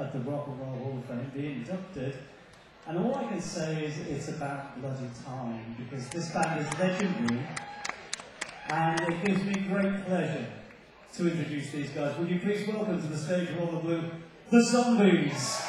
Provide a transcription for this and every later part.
of the Rock and Roll Hall of Fame, being inducted. And all I can say is it's about bloody time, because this band is legendary, and it gives me great pleasure to introduce these guys. Would you please welcome to the stage, Roll the Blue, the Zombies.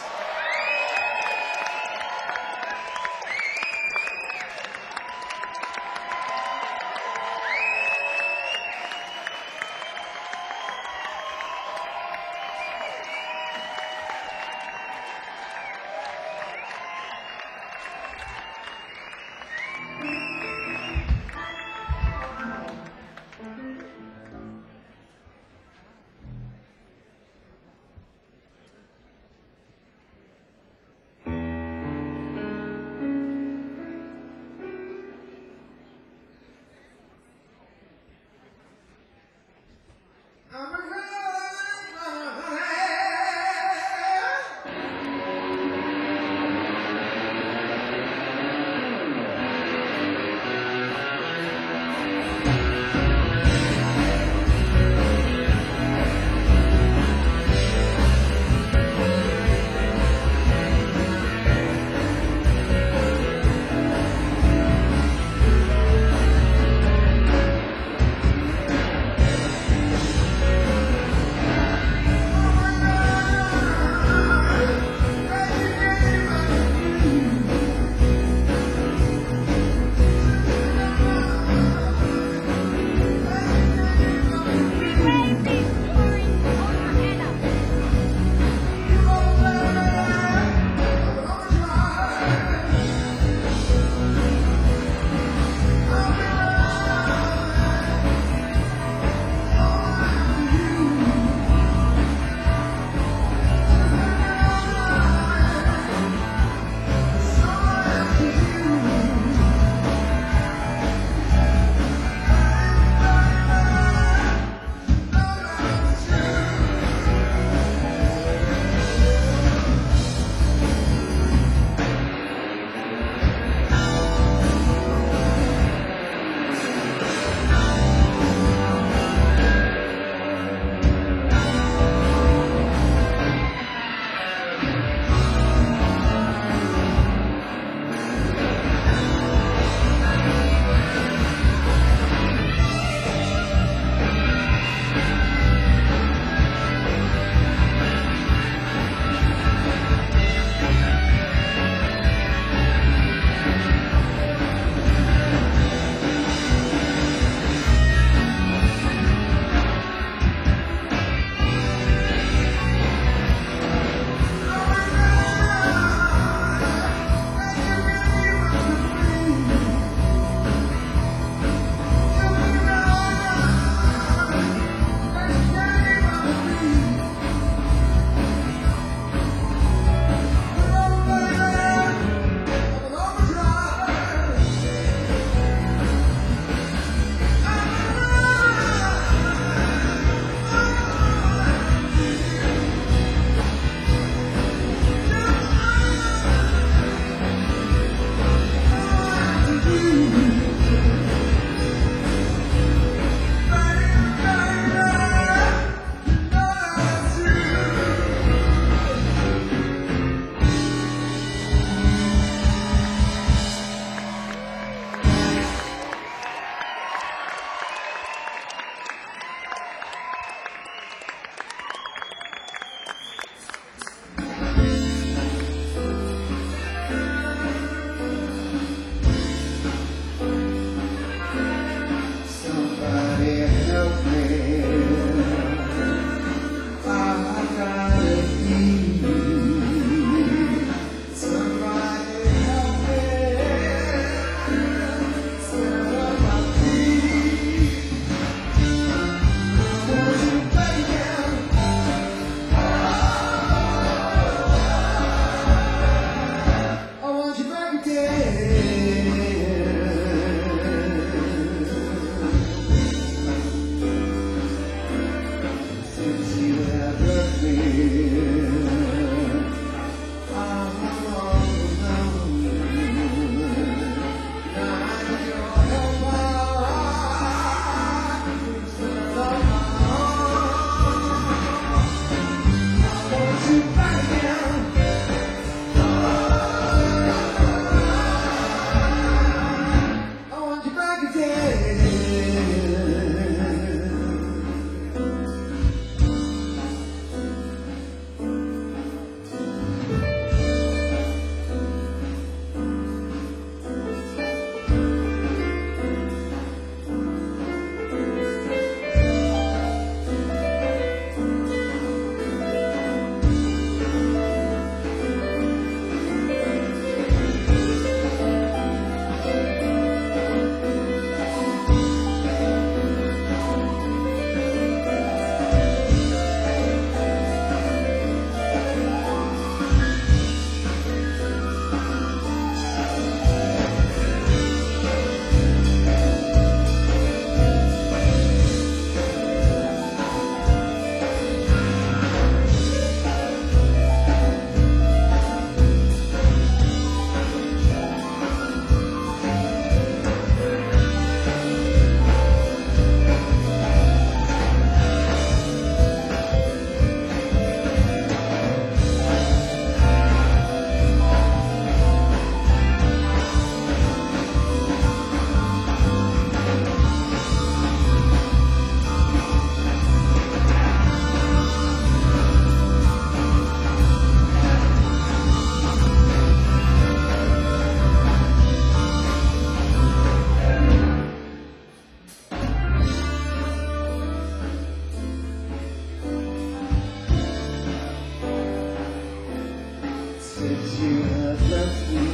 since you have left me.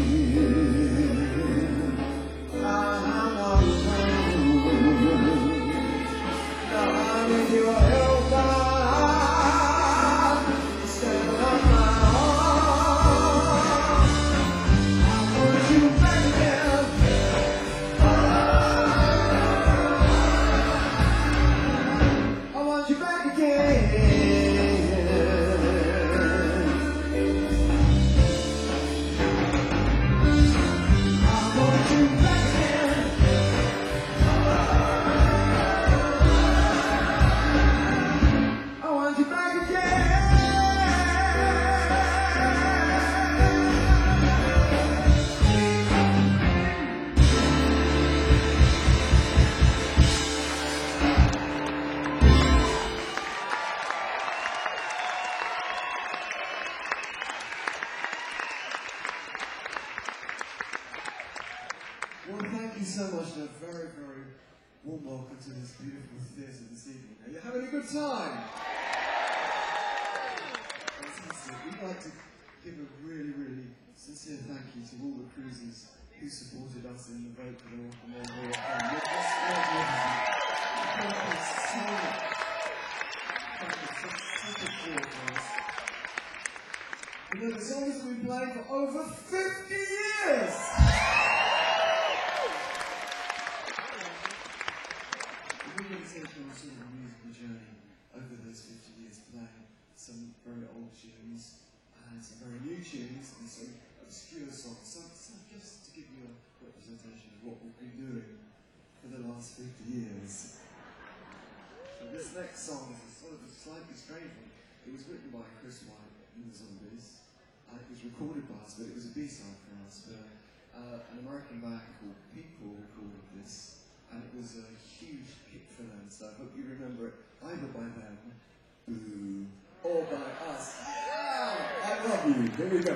I'm on the road. Now I'm in your helper. Stand on my arm. I want you back again. I want you back again. Well, thank you so much and a very, very warm welcome to this beautiful theatre this evening. Are you having a good time? Fantastic. We'd like to give a really, really sincere thank you to all the cruisers who supported us in the vote for the Rock and Roll Hall of Fame. You're just magnificent. Thank you so much. Thank you. Such a joy for us. You know, the song has been playing for over 50 years! We're going to take on sort of a musical journey over those 50 years, playing some very old tunes and some very new tunes and some obscure songs. So just to give you a representation of what we've been doing for the last 50 years. So this next song is a sort of a slightly strange one. It was written by Chris White in the Zombies. It was recorded by us, but it was a B-side for us. But an American band called People recorded this. And it was a huge hit for them, so I hope you remember it either by them, boo, or by us. I love you. Here we go.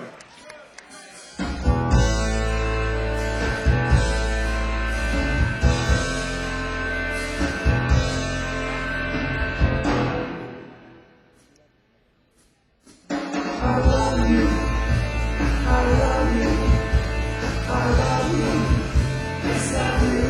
I love you. I love you. I love you. Yes, I do.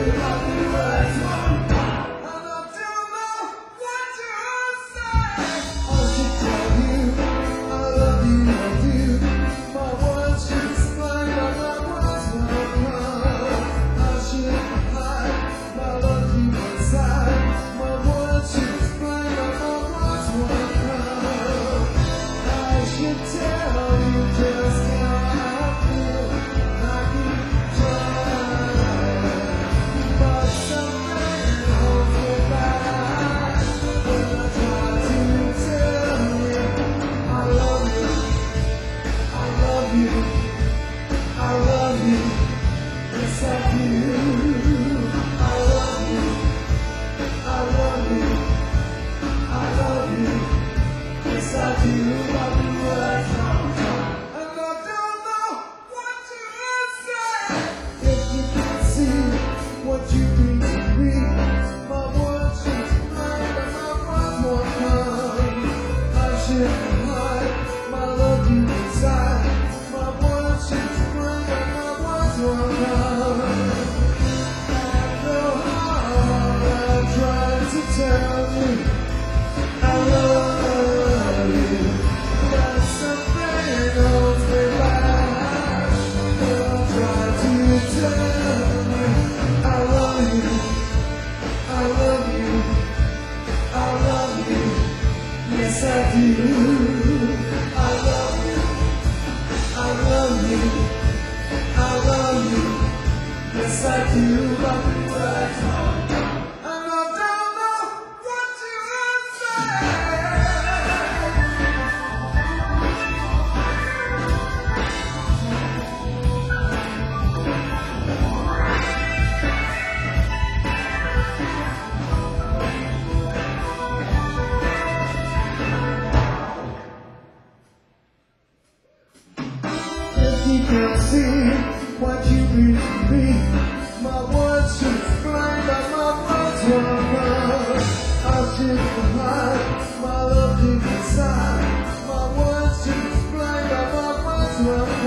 My love deep inside, my words just blind, my words were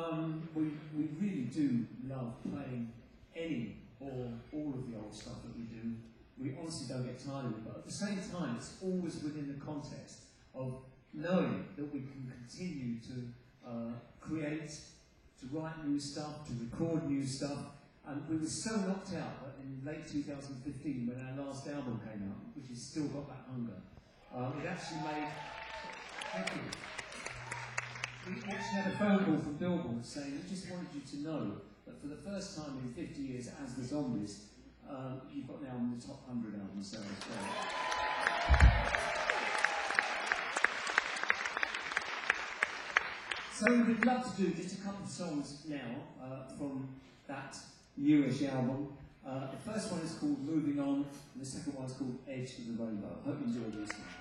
we really do love playing any or all of the old stuff that we do. We honestly don't get tired of it, but at the same time, it's always within the context of knowing that we can continue to create, to write new stuff, to record new stuff. And we were so knocked out that in late 2015, when our last album came out, which has Still Got That Hunger, it actually made... Thank you. We actually had a phone call from Billboard saying, we just wanted you to know that for the first time in 50 years as the Zombies, you've got an album in the top 100 album sales. So we'd love to do just a couple of songs now from that newish album. The first one is called Moving On, and the second one is called Edge of the Rainbow. Hope you enjoy this one.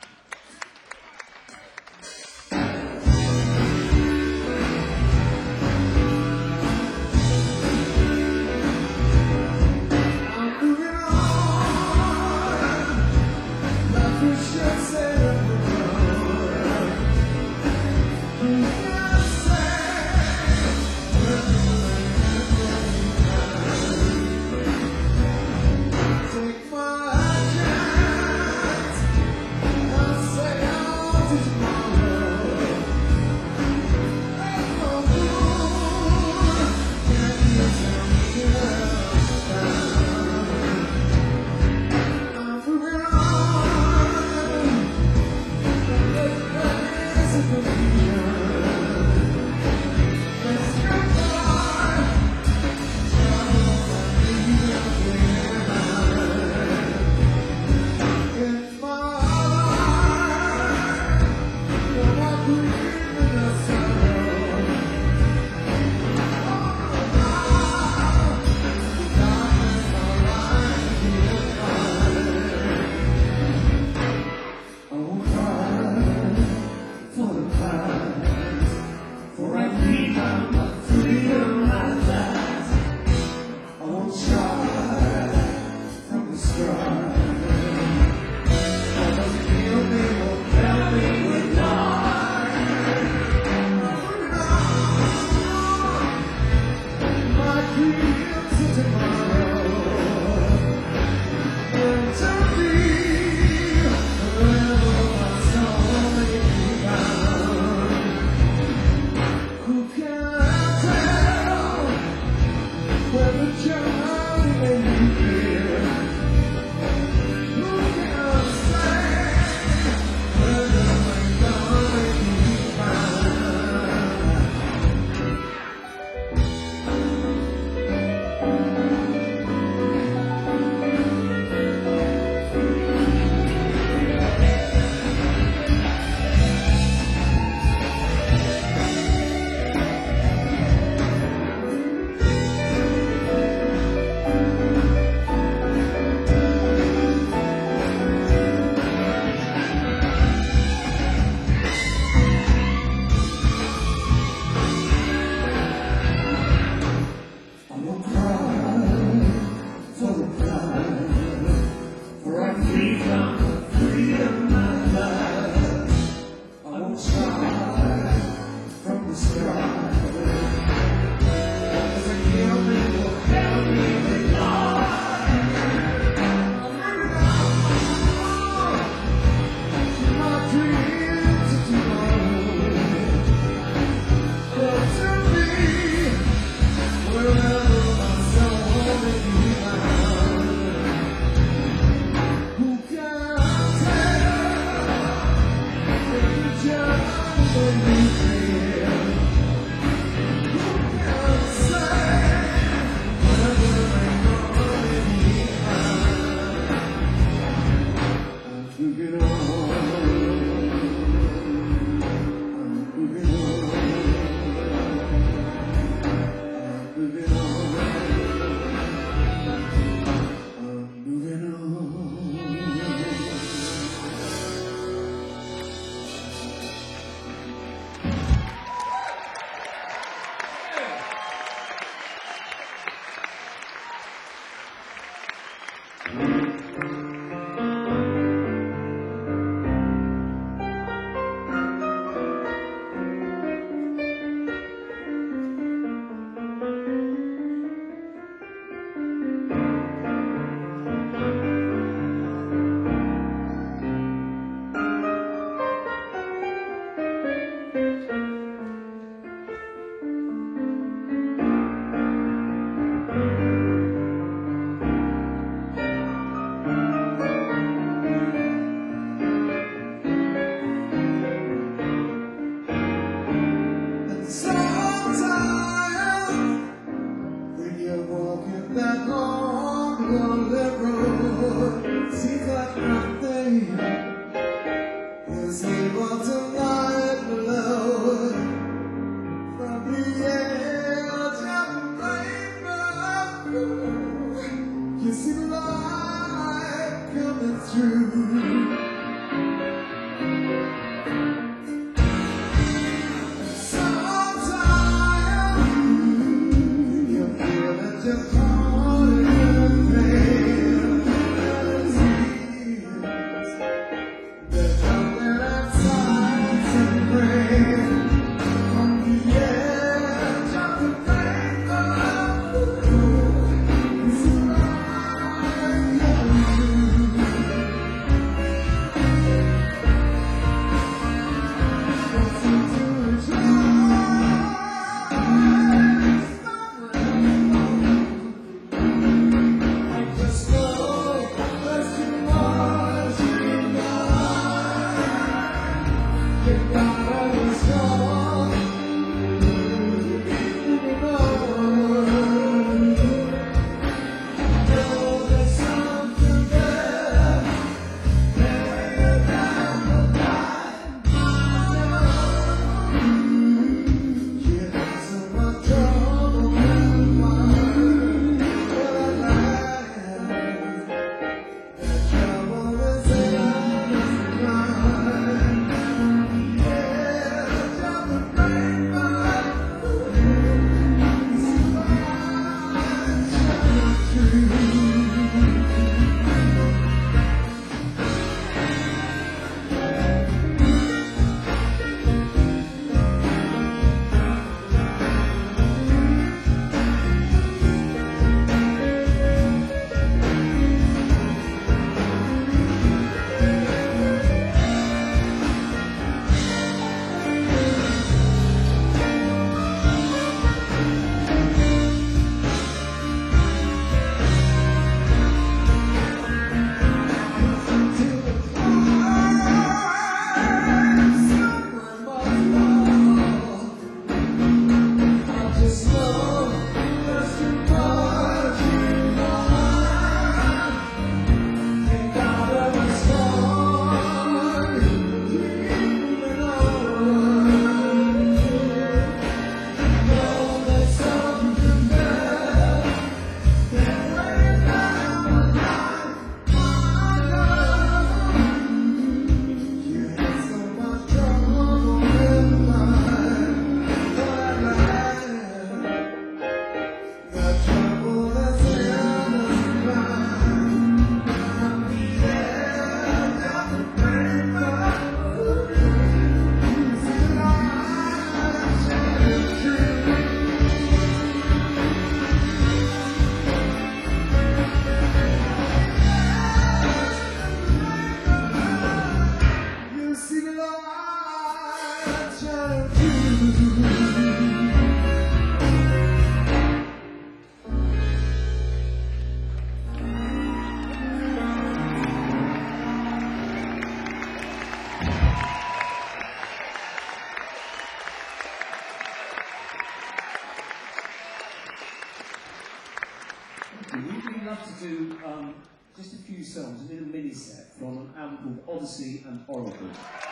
love to do just a few songs, a little mini set from an album called Odyssey and Oracle.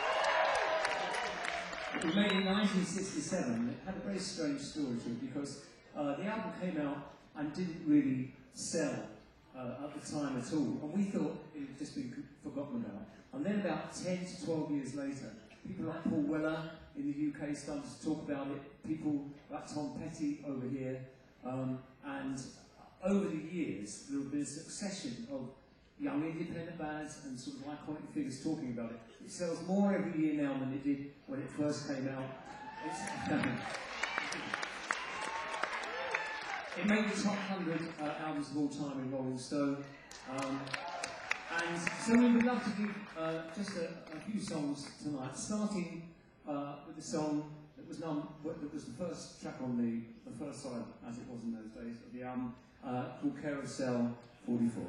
It was made in 1967. It had a very strange story to it because the album came out and didn't really sell at the time at all, and we thought it had just been forgotten about. And then about 10 to 12 years later, people like Paul Weller in the UK started to talk about it, people like Tom Petty over here, and over the years there have been a succession of young independent bands and sort of iconic figures talking about it. It sells more every year now than it did when it first came out. It made the top 100 albums of all time in Rolling Stone. And so we would love to give just a few songs tonight, starting with the song that was the first track on the first side, as it was in those days, of the album, called Carousel 44.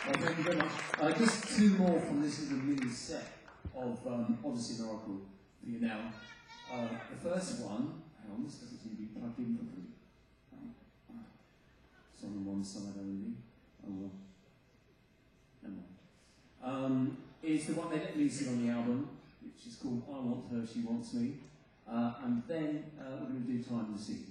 Well, thank you very much. Just two more from this little mini set of Odyssey and Oracle for you now. The first one, hang on, this doesn't seem to be plugged in properly. It's on one side only. Oh well. Never mind. Is the one they let me sing on the album, which is called I Want Her, She Wants Me. And then we're going to do Time this evening.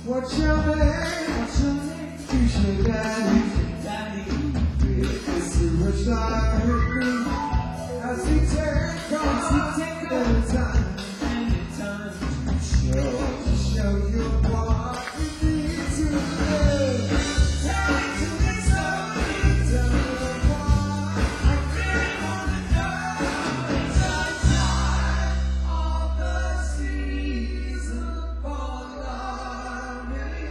What's your name? What's your name? Who's your daddy? It's the rich life with me. As we take our time to show you what we need to live. Tell me something, tell me why. I really wanna know the time of the season for loving.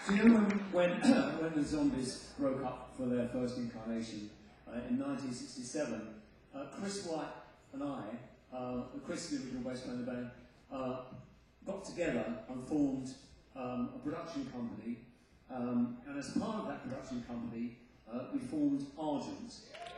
Do you know when when the Zombies broke up for their first incarnation in 1967? Chris White and I, Chris, the original bass player in the band, got together and formed a production company, and as part of that production company, we formed Argent.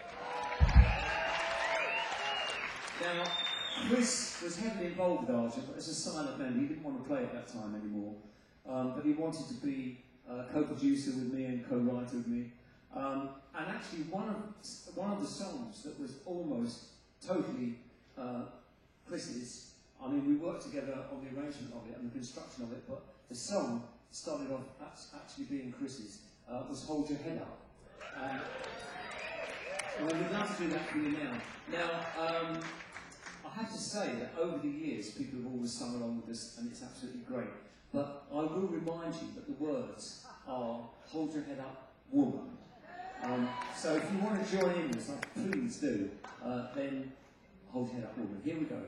Now, Chris was heavily involved with Argent, but as a silent man, he didn't want to play at that time anymore. But he wanted to be co-producer with me and co-writer with me. And actually, one of the songs that was almost totally Chris's. I mean, we worked together on the arrangement of it and the construction of it, but the song started off actually being Chris's. Was "Hold Your Head Up." And we'd love to do that for you now. Now, I have to say that over the years, people have always sung along with us, and it's absolutely great. But I will remind you that the words are "Hold Your Head Up, Woman." So if you want to join in with us, please do, then hold your head up, woman. Here we go.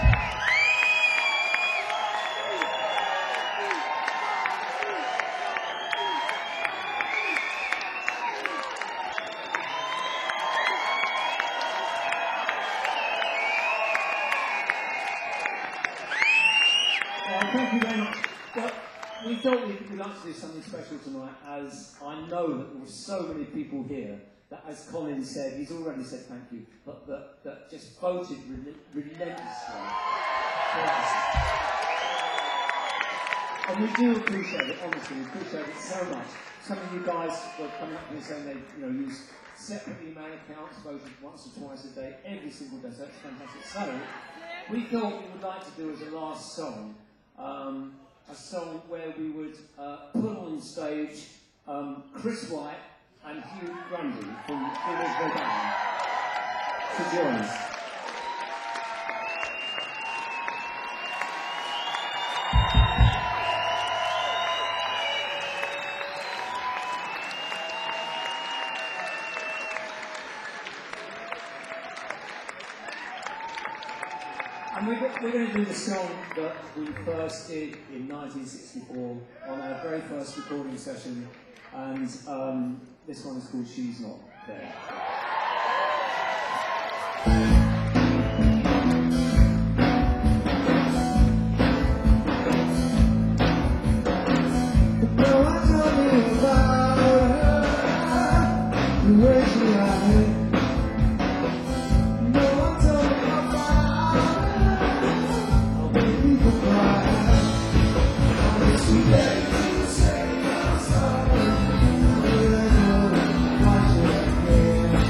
Thank you very much. Well, we thought we'd like to do something special tonight, as I know that there were so many people here that, as Colin said, he's already said thank you, but that just voted relentlessly for us. And we do appreciate it, honestly, we appreciate it so much. Some of you guys were coming up here saying they use separate email accounts, voted once or twice a day, every single day, so that's fantastic. So, we thought we would like to do as a last song, a song where we would put on stage Chris White and Hugh Grundy from Elizabeth Band to join us. And we're going to do the song that we first did in 1964 on our very first recording session, and this one is called She's Not There. Yeah.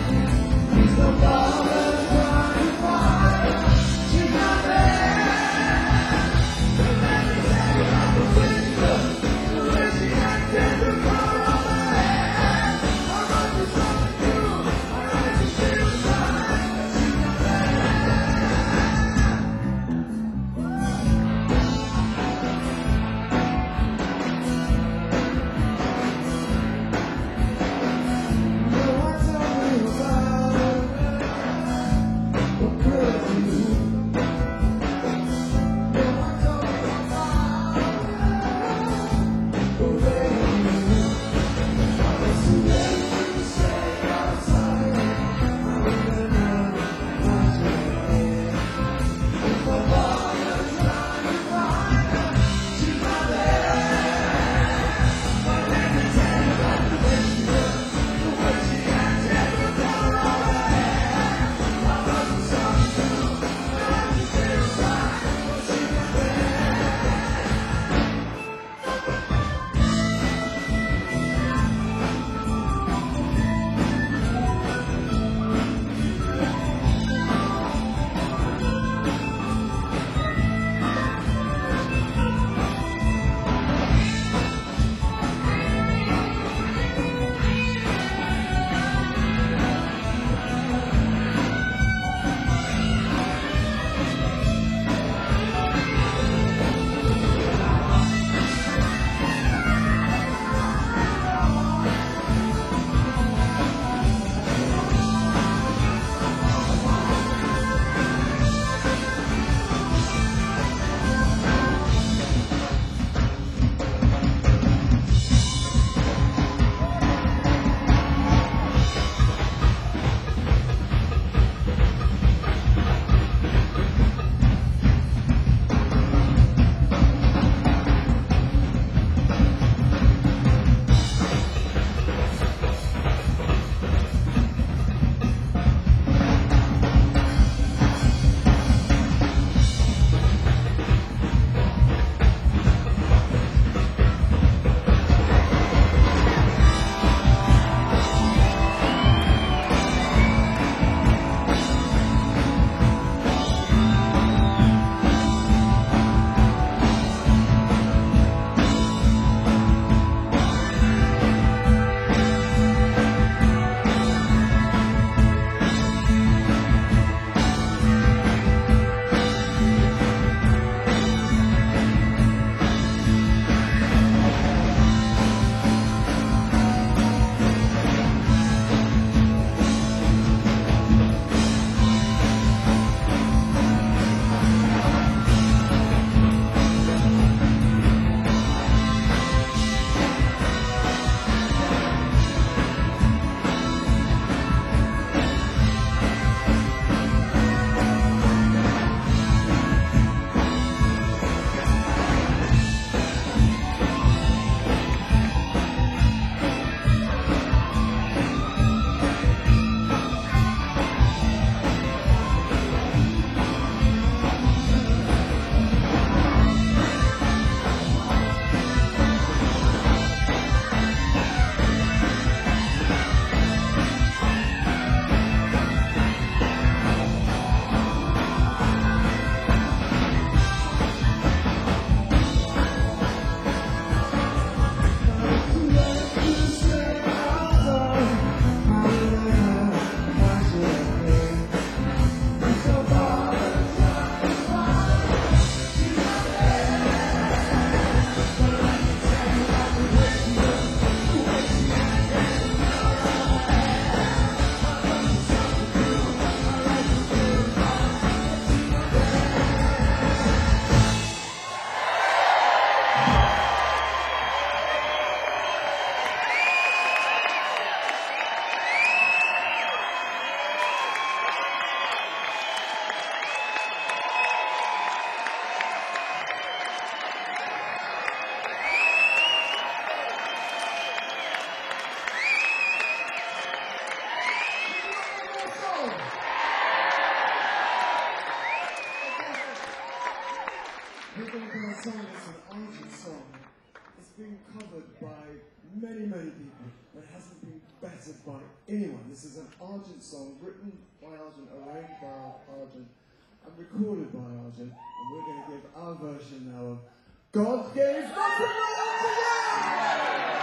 We're going to play a song that's an Argent song. It's been covered by many, many people, but it hasn't been bettered by anyone. This is an Argent song written by Argent, arranged by Argent, and recorded by Argent, and we're going to give our version now of God Gave Rock and Roll to You!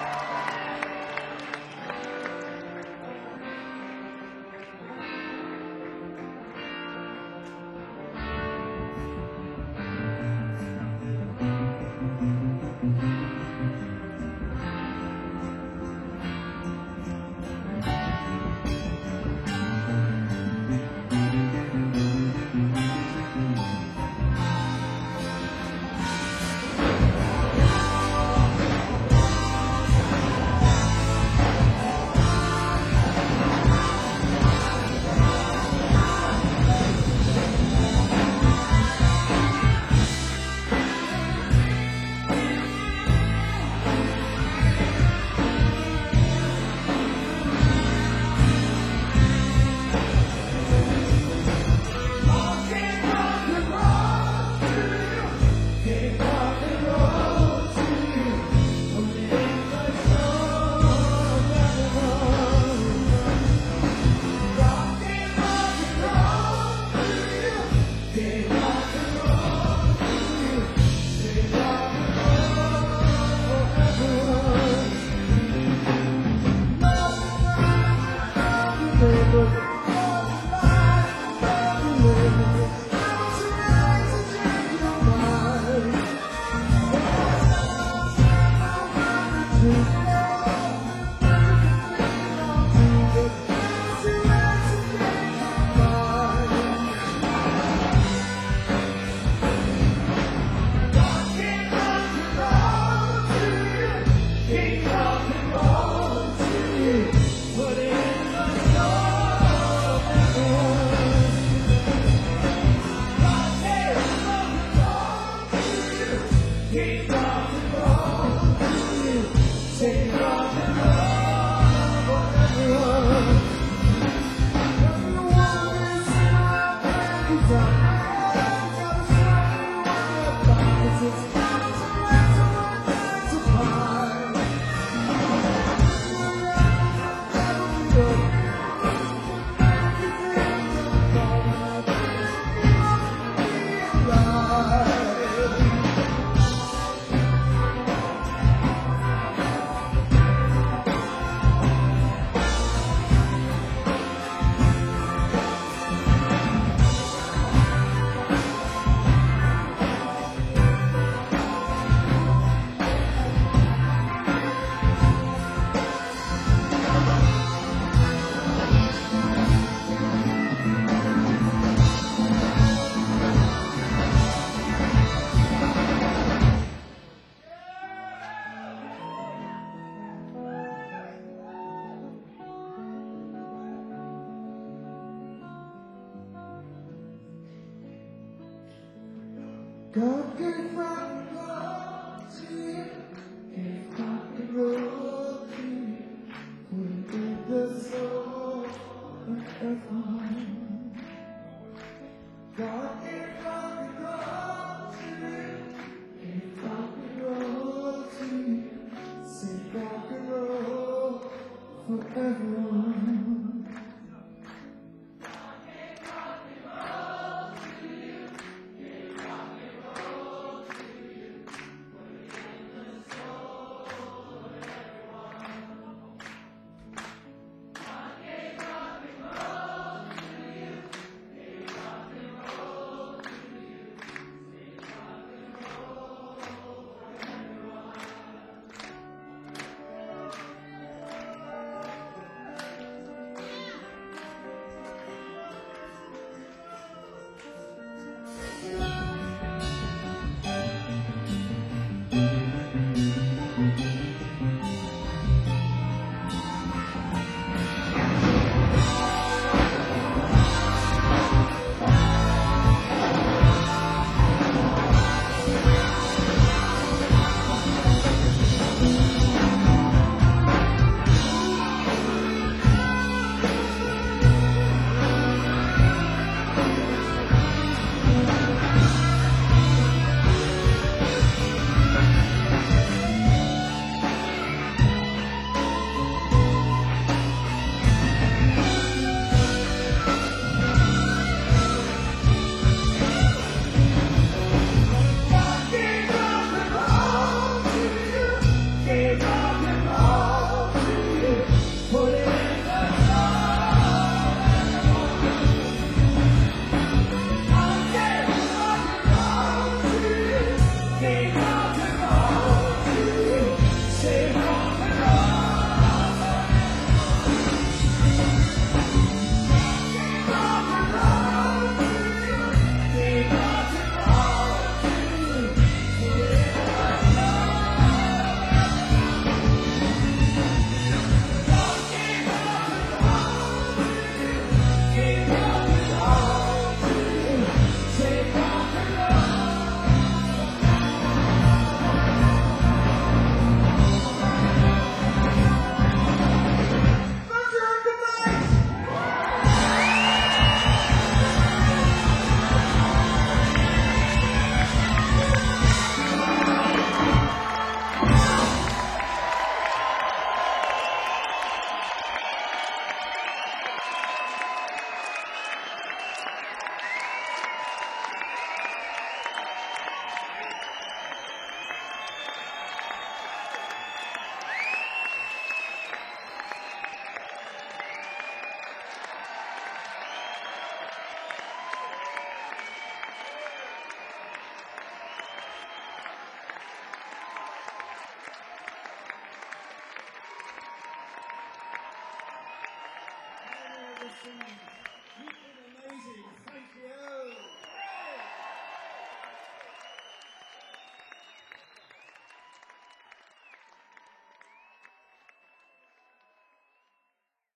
God gave rock and roll to you, gave rock and roll to you, put in the soul of everyone. God gave rock and roll to you, gave rock and roll to you, sing rock and roll for everyone. Thank you.